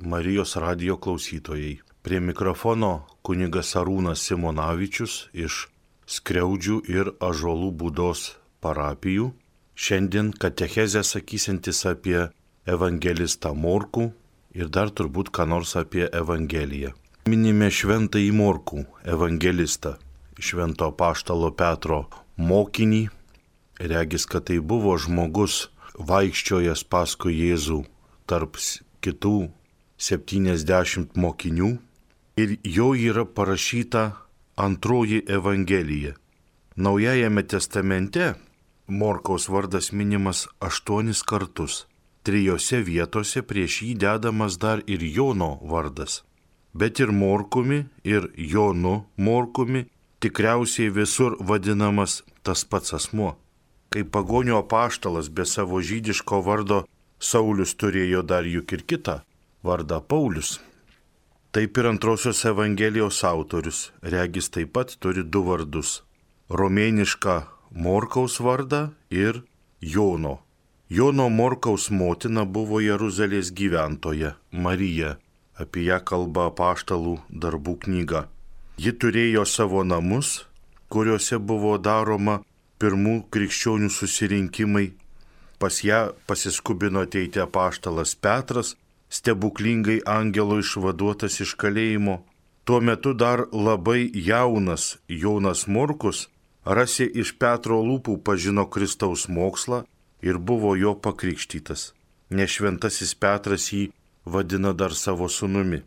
Marijos radijo klausytojai. Prie mikrofono kunigas Arūnas Simonavičius iš Skriaudžių ir Ąžuolų Būdos parapijų. Šiandien katechezę sakysintis apie evangelistą Morkų ir dar turbūt ką nors apie Evangeliją. Minime šventąjį Morkų evangelistą, švento apaštalo Petro mokinį. Regis, kad tai buvo žmogus vaikščiojęs paskui Jėzų tarp kitų 70 mokinių ir jo yra parašyta antroji Evangelija. Naujajame testamente Morkaus vardas minimas 8 kartus. 3 vietose prieš jį dedamas dar ir Jono vardas. Bet ir Morkumi, ir Jonu Morkumi tikriausiai visur vadinamas tas pats asmuo. Kai pagonių apaštalas be savo žydiško vardo Saulius turėjo dar juk ir kitą vardą Paulius. Taip ir antrosios Evangelijos autorius, regis taip pat turi 2 vardus - romėnišką Morkaus vardą ir Jono. Jono Morkaus motina buvo Jeruzalės gyventoja Marija, apie ją kalba apaštalų darbų knyga. Ji turėjo savo namus, kuriuose buvo daroma pirmų krikščionių susirinkimai. Pas ją pasiskubino ateiti apaštalas Petras, stebuklingai angelo išvaduotas iš kalėjimo. Tuo metu dar labai jaunas Jonas Morkus rasi iš Petro lūpų pažino Kristaus mokslą ir buvo jo pakrikštytas, nes šventasis Petras jį vadina dar savo sūnumi.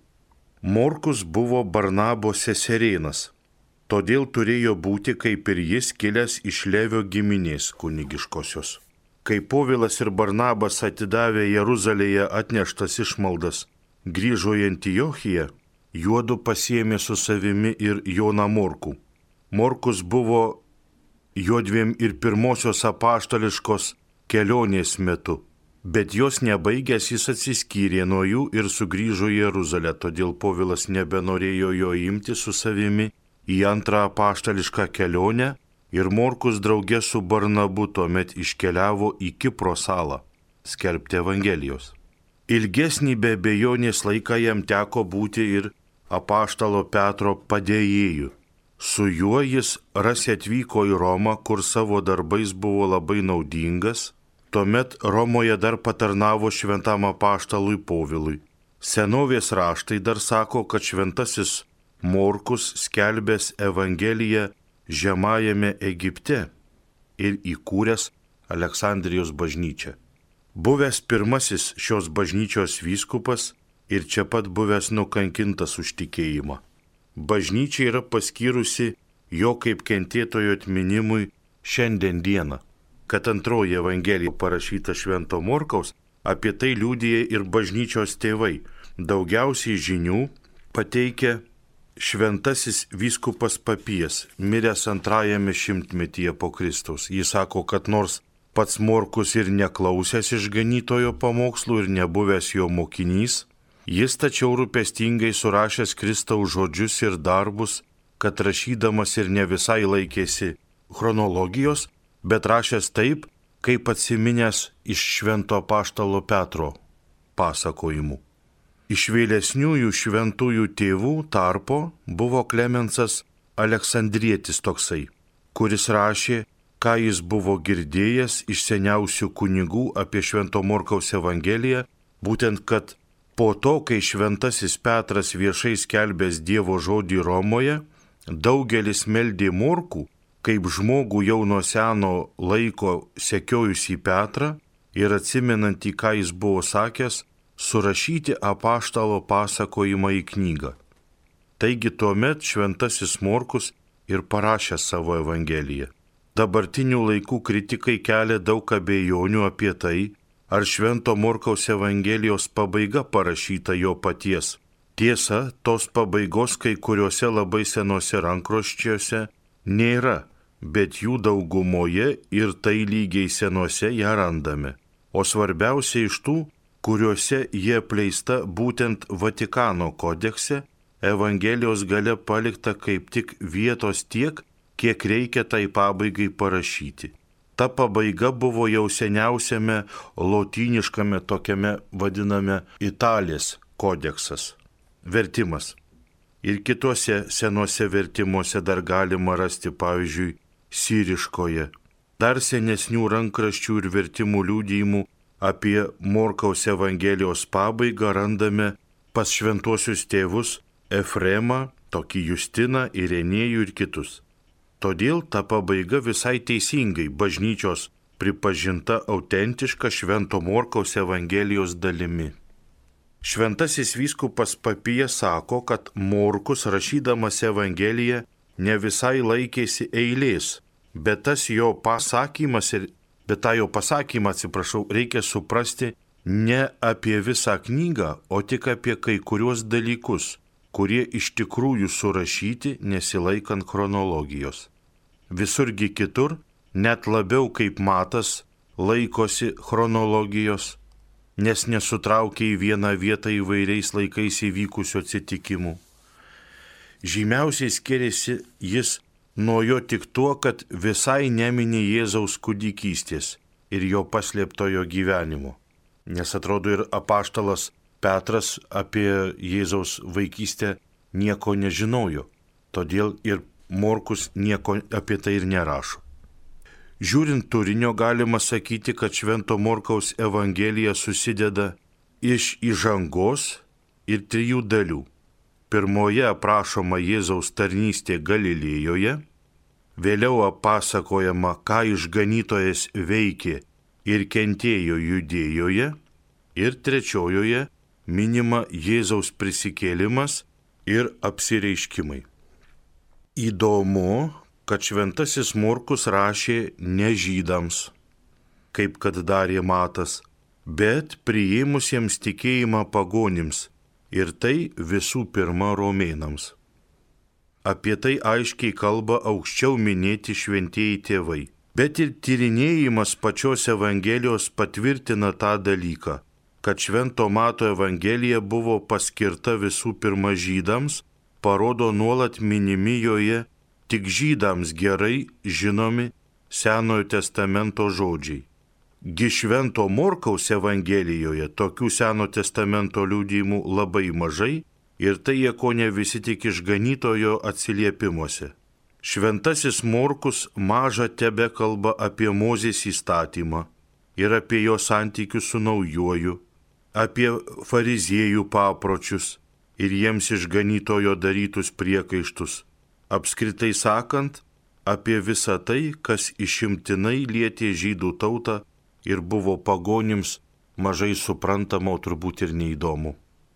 Morkus buvo Barnabo seserėnas, todėl turėjo būti kaip ir jis kilęs iš Levio giminės kunigiškosios. Kai Povilas ir Barnabas atidavė Jeruzalėje atneštas išmaldas, grįžo į Antiochiją, juodu pasiėmė su savimi ir Joną Morkų. Morkus buvo juodviem ir pirmosios apaštališkos kelionės metu, bet jos nebaigęs jis atsiskyrė nuo jų ir sugrįžo į Jeruzalę, todėl Povilas nebenorėjo jo imti su savimi į antrą apaštališką kelionę ir Morkus drauge su Barnabu tuomet iškeliavo į Kipro salą skelbti Evangelijos. Ilgesnį be abejonės laiką jam teko būti ir apaštalo Petro padėjėju. Su juo jis rasi atvyko į Romą, kur savo darbais buvo labai naudingas. Tuomet Romoje dar patarnavo šventam apaštalui Povilui. Senovės raštai dar sako, kad šventasis Morkus skelbęs Evangeliją Žemajame Egipte ir įkūręs Aleksandrijos bažnyčią. Buvęs pirmasis šios bažnyčios vyskupas ir čia pat buvęs nukankintas už tikėjimą. Bažnyčia yra paskyrusi jo kaip kentėtojo atminimui šiandien dieną. Kad antroji Evangelija parašyta švento Morkaus, apie tai liudija ir bažnyčios tėvai. Daugiausiai žinių pateikia šventasis vyskupas Papijas, miręs 2 šimtmetyje po Kristaus. Jis sako, kad nors pats Morkus ir neklausęs išganytojo pamokslų ir nebuvęs jo mokinys, jis tačiau rūpestingai surašęs Kristaus žodžius ir darbus, kad rašydamas ir ne visai laikėsi chronologijos, bet rašęs taip, kaip atsiminęs iš švento apaštalo Petro pasakojimų. Iš vėlesniųjų šventųjų tėvų tarpo buvo Klemensas Aleksandrietis toksai, kuris rašė, ką jis buvo girdėjęs iš seniausių kunigų apie švento Morkaus Evangeliją, būtent kad po to, kai šventasis Petras viešai skelbęs Dievo žodį Romoje, daugelis meldė Morkų, kaip žmogų jau nuo seno laiko sekiojusį Petrą ir atsimenantį, ką jis buvo sakęs, surašyti apaštalo pasakojimą į knygą. Taigi tuomet šventasis Morkus ir parašė savo Evangeliją. Dabartinių laikų kritikai kelia daug abejonių apie tai, ar švento Morkaus Evangelijos pabaiga parašyta jo paties. Tiesa, tos pabaigos kai kuriuose labai senuose rankraščiuose nėra, bet jų daugumoje ir tai lygiai senuose ją randame. O svarbiausia iš tų, kuriuose jie pleista būtent Vatikano kodekse, Evangelijos gale palikta kaip tik vietos tiek, kiek reikia tai pabaigai parašyti. Ta pabaiga buvo jau seniausiame lotyniškame tokiame vadiname Italės kodeksas. Vertimas. Ir kitose senuose vertimuose dar galima rasti, pavyzdžiui, syriškoje. Dar senesnių rankraščių ir vertimų liudijimų apie Morkaus Evangelijos pabaigą randame pas šventuosius tėvus Efremą, tokį Justiną, Irenėjų ir kitus. Todėl ta pabaiga visai teisingai bažnyčios pripažinta autentiška Švento Morkaus Evangelijos dalimi. Šventasis vyskupas Papija sako, kad Morkus rašydamas Evangeliją ne visai laikėsi eilės, bet tą jo pasakymą, reikia suprasti ne apie visą knygą, o tik apie kai kuriuos dalykus, kurie iš tikrųjų surašyti nesilaikant chronologijos. Visurgi kitur, net labiau kaip Matas, laikosi chronologijos, nes nesutraukia į vieną vietą įvairiais laikais įvykusių atsitikimų. Žymiausiai skiriasi jis nuo jo tik tuo, kad visai nemini Jėzaus kūdikystės ir jo paslėptojo gyvenimo. Nes atrodo ir apaštalas Petras apie Jėzaus vaikystę nieko nežinojo, todėl ir Morkus nieko apie tai ir nerašo. Žiūrint turinio, galima sakyti, kad Švento Morkaus Evangelija susideda iš įžangos ir 3 dalių. Pirmoje aprašoma Jėzaus tarnystė Galilėjoje, vėliau pasakojama, ką išganytojas veikė ir kentėjo Judėjoje, ir 3 minima Jėzaus prisikėlimas ir apsireiškimai. Įdomu, kad šventasis Morkus rašė ne žydams, kaip kad darė Matas, bet priėmusiems tikėjimą pagonims, ir tai visų pirma romėnams. Apie tai aiškiai kalba aukščiau minėti šventieji tėvai, bet ir tyrinėjimas pačios Evangelijos patvirtina tą dalyką, kad Švento Mato Evangelija buvo paskirta visų pirma žydams, parodo nuolat minimi joje tik žydams gerai žinomi Senojo testamento žodžiai. Gi Švento Morkaus Evangelijoje tokių Seno testamento liudijimų labai mažai ir tai jie kone visi tik išganytojo atsiliepimuose. Šventasis Morkus maža tebekalba apie Mozės įstatymą ir apie jo santykius su naujuoju, apie fariziejų papročius ir jiems išganytojo darytus priekaištus. Apskritai sakant, apie visą tai, kas išimtinai lietė žydų tautą ir buvo pagonims mažai suprantama, turbūt ir neįdomu.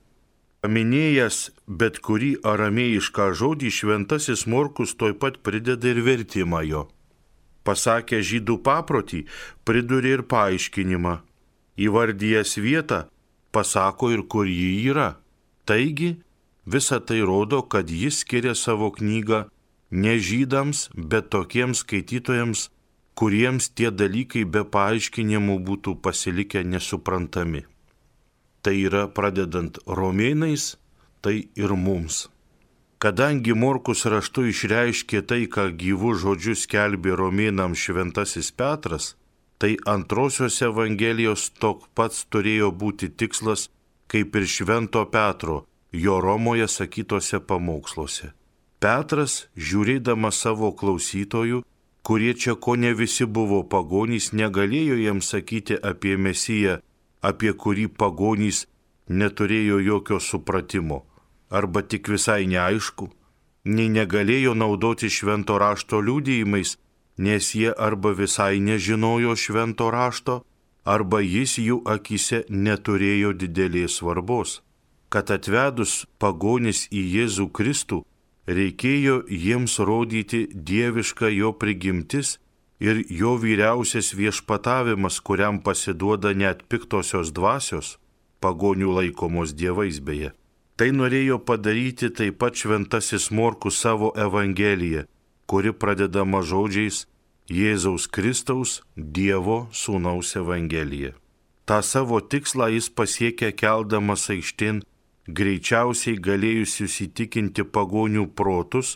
Paminėjęs bet kurį aramėjišką žodį, šventasis Morkus tuoj pat prideda ir vertimą jo. Pasakę žydų paprotį, priduria ir paaiškinimą. Įvardijęs vietą, pasako ir kur ji yra. Taigi, visa tai rodo, kad jis skiria savo knygą ne žydams, bet tokiems skaitytojams, kuriems tie dalykai be paaiškinimų būtų pasilikę nesuprantami. Tai yra pradedant romėnais, tai ir mums. Kadangi Morkus raštu išreiškė tai, ką gyvų žodžių skelbė romėnams šventasis Petras, tai antrosios Evangelijos toks pats turėjo būti tikslas, kaip ir Švento Petro, jo Romoje sakytose pamoksluose. Petras, žiūrėdamas savo klausytojų, kurie čia ko ne visi buvo pagonys, negalėjo jiems sakyti apie Mesiją, apie kurį pagonys neturėjo jokio supratimo, arba tik visai neaišku, nei negalėjo naudoti švento rašto liudijimais, nes jie arba visai nežinojo švento rašto, arba jis jų akyse neturėjo didelės svarbos. Kad atvedus pagonis į Jėzų Kristų, reikėjo jiems rodyti dievišką jo prigimtis ir jo vyriausias viešpatavimas, kuriam pasiduoda net piktosios dvasios, pagonių laikomos dievais beje. Tai norėjo padaryti taip pat šventasis Morkus savo Evangeliją, kuri pradedama žodžiais Jėzaus Kristaus Dievo Sūnaus Evangelija. Ta savo tikslą jis pasiekė keldamas aikštėn greičiausiai galėjusius įtikinti pagonių protus,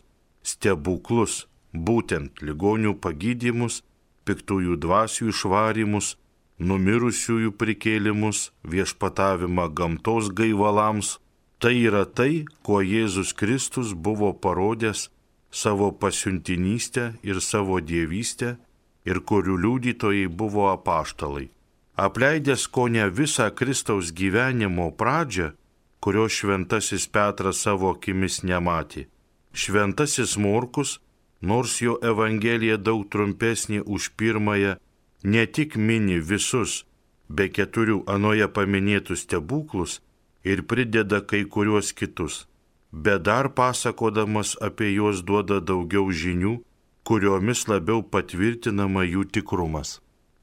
stebuklus, būtent ligonių pagydymus, piktųjų dvasių išvarymus, numirusiųjų prikėlimus, viešpatavimą gamtos gaivalams. Tai yra tai, kuo Jėzus Kristus buvo parodęs savo pasiuntinystę ir savo dievystę ir kurių liudytojai buvo apaštalai. Apleidęs kone visą Kristaus gyvenimo pradžią, kurio šventasis Petras savo akimis nematė. Šventasis Morkus, nors jo evangelija daug trumpesnė už pirmąją, ne tik mini visus be 4 anoje paminėtus stebuklus ir prideda kai kuriuos kitus, bet dar pasakodamas apie juos duoda daugiau žinių, kuriomis labiau patvirtinama jų tikrumas.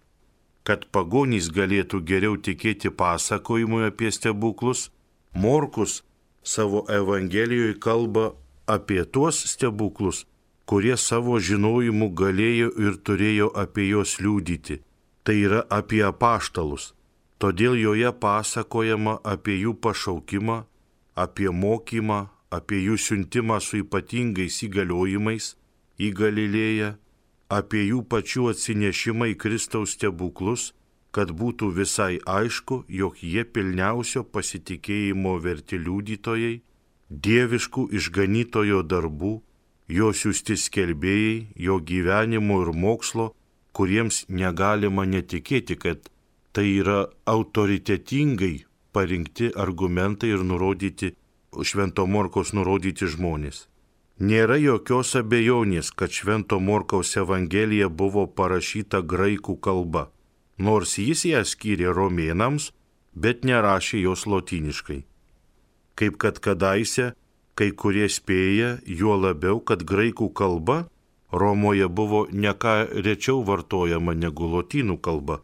Kad pagonys galėtų geriau tikėti pasakojimui apie stebuklus, Morkus savo evangelijoje kalba apie tuos stebuklus, kurie savo žinojimu galėjo ir turėjo apie juos liudyti. Tai yra apie apaštalus. Todėl joje pasakojama apie jų pašaukimą, apie mokymą, apie jų siuntimą su ypatingais įgaliojimais į Galilėją, apie jų pačių atsinešimą į Kristaus stebuklus, kad būtų visai aišku, jog jie pilniausio pasitikėjimo verti liudytojai, dieviškų išganytojo darbų, jo siųsti skelbėjai, jo gyvenimo ir mokslo, kuriems negalima netikėti, kad tai yra autoritetingai parinkti argumentai ir nurodyti, Švento Morkaus nurodyti žmonės. Nėra jokios abejonės, kad Švento Morkaus evangelija buvo parašyta graikų kalba, nors jis ją skyrė romėnams, bet nerašė jos lotyniškai. Kaip kad kadaise, kai kurie spėja, juo labiau, kad graikų kalba Romoje buvo ne ką rečiau vartojama negu lotynų kalba.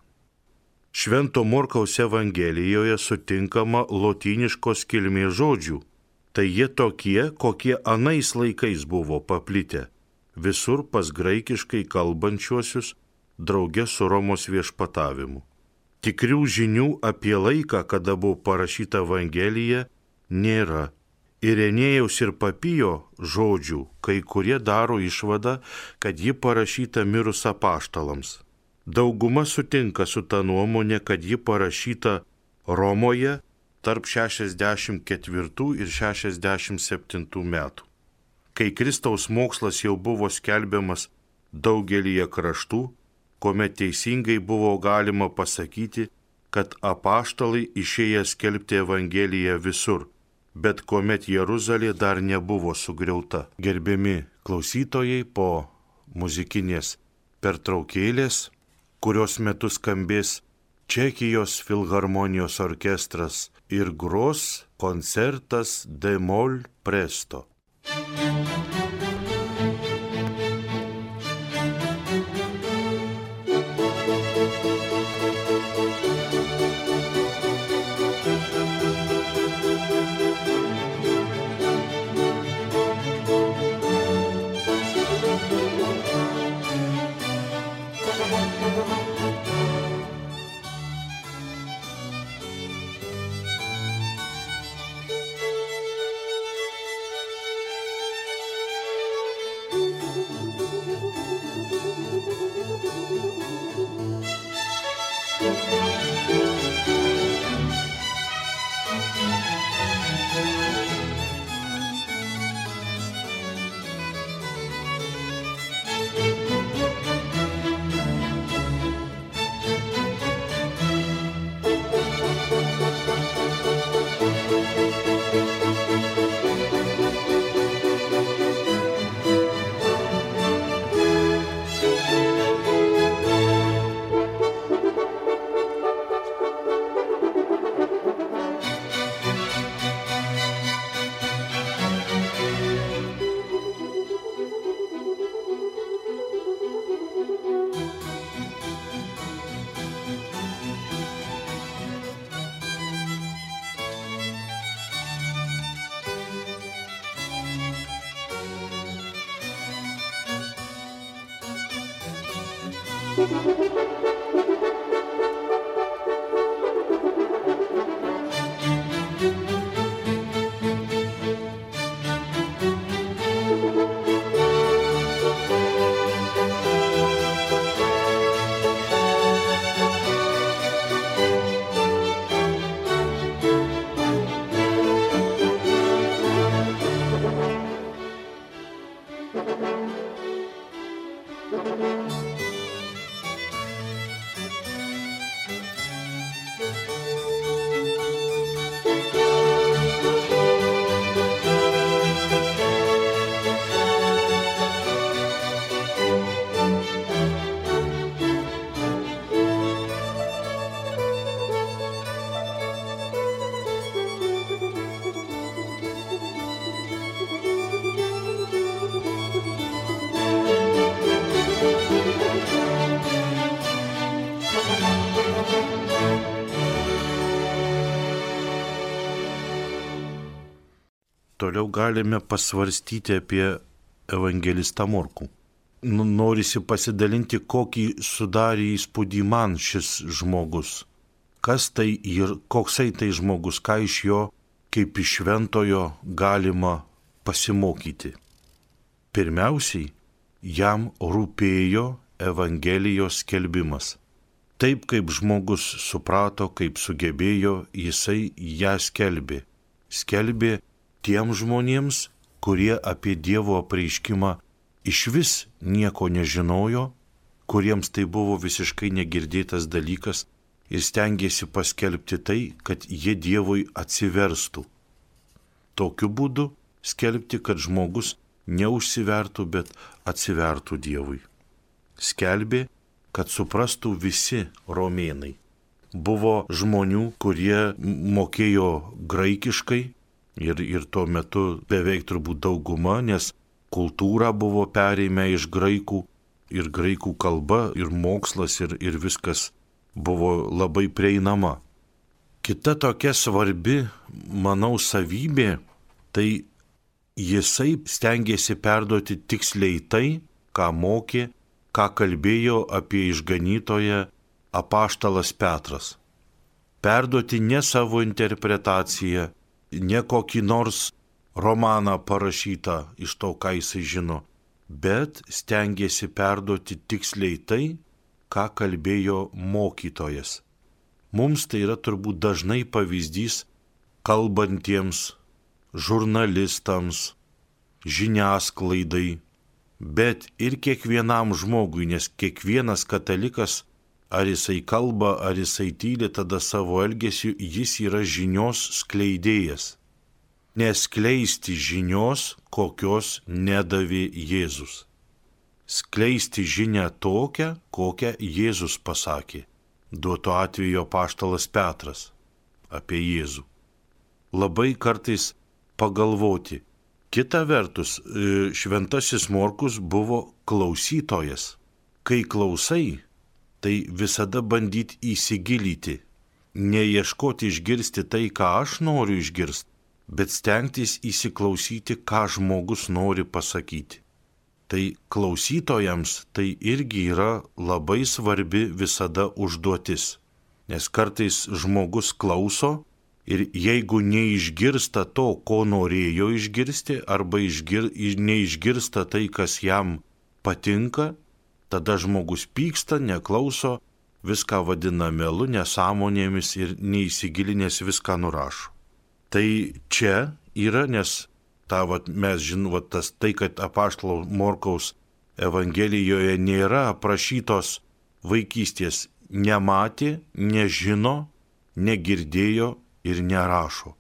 Švento Morkaus evangelijoje sutinkama lotyniškos kilmės žodžių. Tai jie tokie, kokie anais laikais buvo paplitę, visur pas graikiškai kalbančiuosius, drauge su Romos viešpatavimu. Tikrių žinių apie laiką, kada buvo parašyta evangelija, nėra. Irenėjaus ir Papijo žodžių kai kurie daro išvadą, kad ji parašyta mirus apaštalams. Dauguma sutinka su ta nuomonė, kad ji parašyta Romoje tarp 64 ir 67 metų. Kai Kristaus mokslas jau buvo skelbiamas daugelyje kraštų, kuomet teisingai buvo galima pasakyti, kad apaštalai išėję skelbti evangeliją visur, bet kuomet Jeruzalė dar nebuvo sugriauta. Gerbiami klausytojai, po muzikinės pertraukėlės, kurios metu skambės Čekijos filharmonijos orkestras ir gros koncertas D-moll presto. toliau galime pasvarstyti apie evangelistą Morkų. Norisi pasidalinti, kokį sudarė įspūdį man šis žmogus. Kas tai ir koksai tai žmogus, ką iš jo kaip iš šventojo galima pasimokyti. Pirmiausiai, jam rūpėjo Evangelijos skelbimas. Taip kaip žmogus suprato, kaip sugebėjo, jisai ją skelbė. Skelbė tiem žmonėms, kurie apie Dievo apreiškimą išvis nieko nežinojo, kuriems tai buvo visiškai negirdėtas dalykas ir stengėsi paskelbti tai, kad jie Dievui atsiverstų. Tokiu būdu skelbti, kad žmogus neužsivertų, bet atsivertų Dievui. Skelbė, kad suprastų visi romėnai. Buvo žmonių, kurie mokėjo graikiškai ir tuo metu beveik turbūt dauguma, nes kultūra buvo perėmę iš graikų ir graikų kalba ir mokslas ir viskas buvo labai prieinama. Kita tokia svarbi, manau, savybė, tai jisai stengėsi perduoti tiksliai tai, ką mokė, ką kalbėjo apie išganytoją apaštalas Petras. Perduoti ne savo interpretaciją, ne kokį nors romaną parašytą iš to, ką jisai žino, bet stengėsi perduoti tiksliai tai, ką kalbėjo mokytojas. Mums tai yra turbūt dažnai pavyzdys kalbantiems, žurnalistams, žiniasklaidai, bet ir kiekvienam žmogui, nes kiekvienas katalikas, ar jisai kalba, ar jisai tyli, tada savo elgesiu jis yra žinios skleidėjas. Neskleisti žinios, kokios nedavė Jėzus. Skleisti žinią tokią, kokią Jėzus pasakė. Duoto atveju apaštalas Petras apie Jėzų. Labai kartais pagalvoti. Kita vertus, šventasis Morkus buvo klausytojas. Kai klausai, tai visada bandyti įsigilyti, neieškoti išgirsti tai, ką aš noriu išgirsti, bet stengtis įsiklausyti, ką žmogus nori pasakyti. Tai klausytojams tai irgi yra labai svarbi visada užduotis, nes kartais žmogus klauso, ir jeigu neišgirsta to, ko norėjo išgirsti, arba neišgirsta tai, kas jam patinka, tada žmogus pyksta, neklauso, viską vadina melu, nesąmonėmis ir neįsigilinęs viską nurašo. Tai čia yra, nes mes žinom, tai, kad apaštalo Morkaus Evangelijoje nėra aprašytos vaikystės, nematė, nežino, negirdėjo ir nerašo.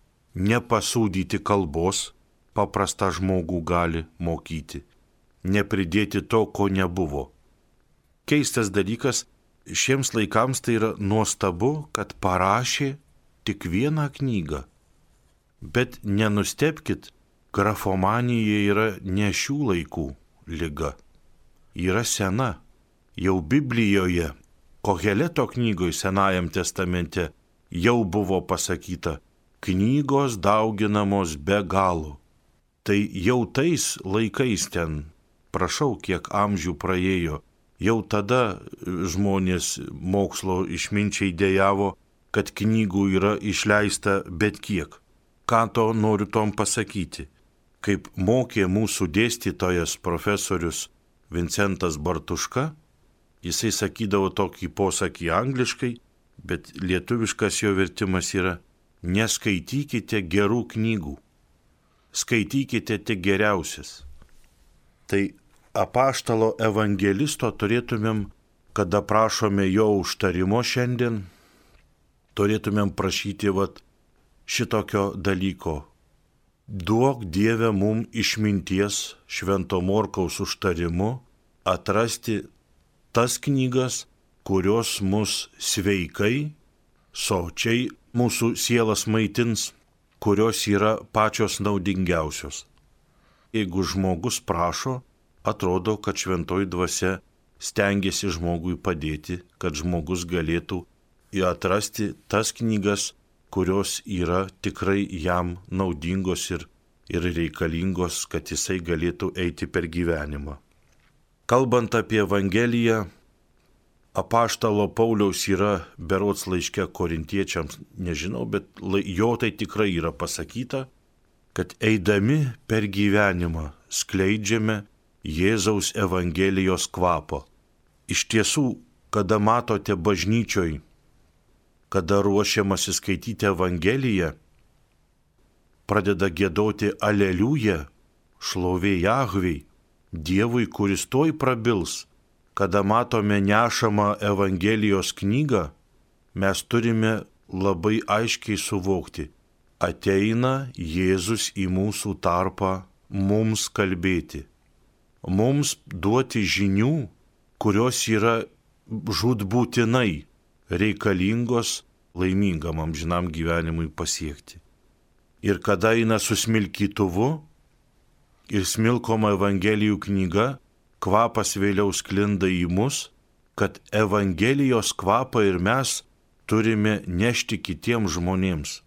Nepasūdyti kalbos paprastą žmogų gali mokyti. Nepridėti to, ko nebuvo. Keistas dalykas, šiems laikams tai yra nuostabu, kad parašė tik vieną knygą. Bet nenustebkit, grafomanija yra ne šių laikų liga. Yra sena. Jau Biblijoje, Koheleto knygoje Senajam testamente, jau buvo pasakyta, knygos dauginamos be galo. Tai jau tais laikais ten, prašau, kiek amžių praėjo, jau tada žmonės mokslo išminčiai dejavo, kad knygų yra išleista bet kiek. Ką to noriu tom pasakyti? Kaip mokė mūsų dėstytojas profesorius Vincentas Bartuška, jisai sakydavo tokį posakį angliškai, bet lietuviškas jo vertimas yra: neskaitykite gerų knygų, skaitykite tik geriausias. Tai apaštalo evangelisto turėtumėm, kada prašome jo užtarimo šiandien, turėtumėm prašyti šitokio dalyko. Duok Dieve mum išminties Švento Morkaus užtarimu atrasti tas knygas, kurios mus sveikai, sočiai mūsų sielas maitins, kurios yra pačios naudingiausios. Jeigu žmogus prašo, atrodo, kad šventoji dvasia stengiasi žmogui padėti, kad žmogus galėtų atrasti tas knygas, kurios yra tikrai jam naudingos ir ir reikalingos, kad jisai galėtų eiti per gyvenimą. Kalbant apie Evangeliją, apaštalo Pauliaus yra berods laiške korintiečiams, nežinau, bet jo tai tikrai yra pasakyta, kad eidami per gyvenimą skleidžiame Jėzaus Evangelijos kvapą. Iš tiesų, kada matote bažnyčioj, kada ruošiamasi skaityti Evangeliją, pradeda giedoti Aleliuja, šlovė Jahvei, Dievui, kuris tuoj prabils. Kada matome nešamą Evangelijos knygą, mes turime labai aiškiai suvokti, ateina Jėzus į mūsų tarpą mums kalbėti, mums duoti žinių, kurios yra žūtbūtinai reikalingos laimingam amžinam gyvenimui pasiekti. Ir kada eina su smilkytuvu ir smilkoma Evangelijų knyga, kvapas vėliau sklinda į mus, kad Evangelijos kvapą ir mes turime nešti kitiems žmonėms.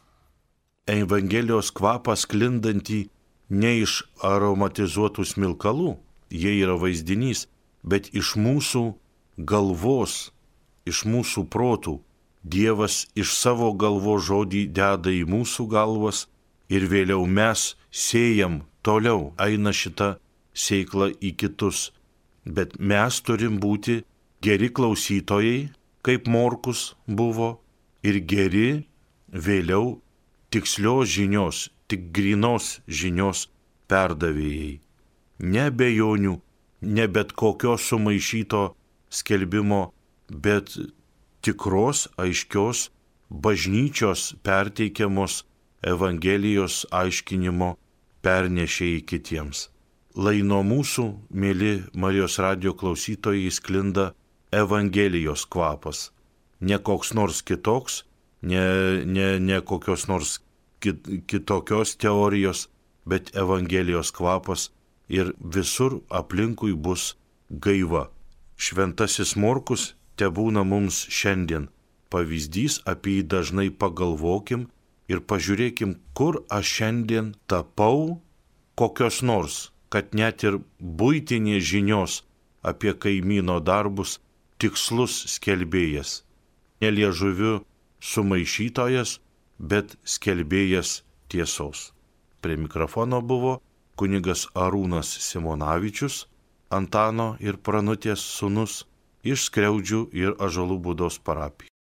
Evangelijos kvapą sklindantį ne iš aromatizuotų smilkalų, jie yra vaizdinys, bet iš mūsų galvos, iš mūsų protų. Dievas iš savo galvos žodį deda į mūsų galvas ir vėliau mes sėjam toliau, eina šita sėkla į kitus. Bet mes turim būti geri klausytojai, kaip Morkus buvo, ir geri vėliau tikslios žinios, tik grynos žinios perdavėjai. Ne abejonių, ne bet kokios sumaišyto skelbimo, bet tikros, aiškios bažnyčios perteikiamos Evangelijos aiškinimo pernešėjai kitiems. Lai nuo mūsų, mėly Marijos radijo klausytojai, sklinda Evangelijos kvapas. Ne koks nors kitoks, ne kokios nors kitokios teorijos, bet Evangelijos kvapas ir visur aplinkui bus gaiva. Šventasis Morkus tebūna mums šiandien pavyzdys, apie jį dažnai pagalvokim ir pažiūrėkim, kur aš šiandien tapau kokios nors, kad net ir buitinės žinios apie kaimyno darbus tikslus skelbėjas. Ne liežuviu sumaišytojas, bet skelbėjas tiesos. Prie mikrofono buvo kunigas Arūnas Simonavičius, Antano ir Pranutės sūnus, iš Skriaudžių ir Ąžuolų Būdos parapijų.